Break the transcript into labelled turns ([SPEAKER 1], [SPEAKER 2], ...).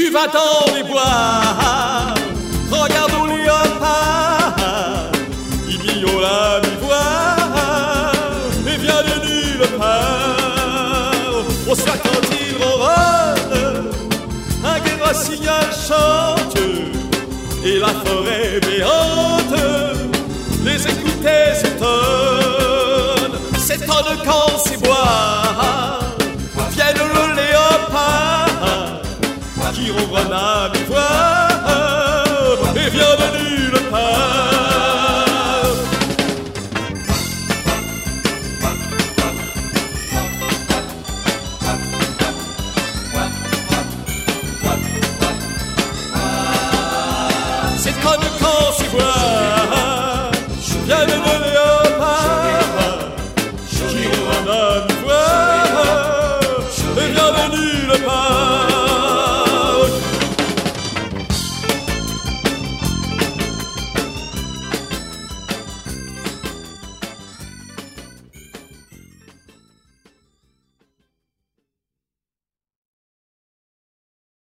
[SPEAKER 1] Tu vas dans les bois, regarde au léopard, il miaule à mi-voix et vient de nulle part. Au soir quand il ronronne, un gai rossignol chante et la forêt béante les écouter s'étonne. S'étonne quand ces bois viennent le léopard qui ronronne à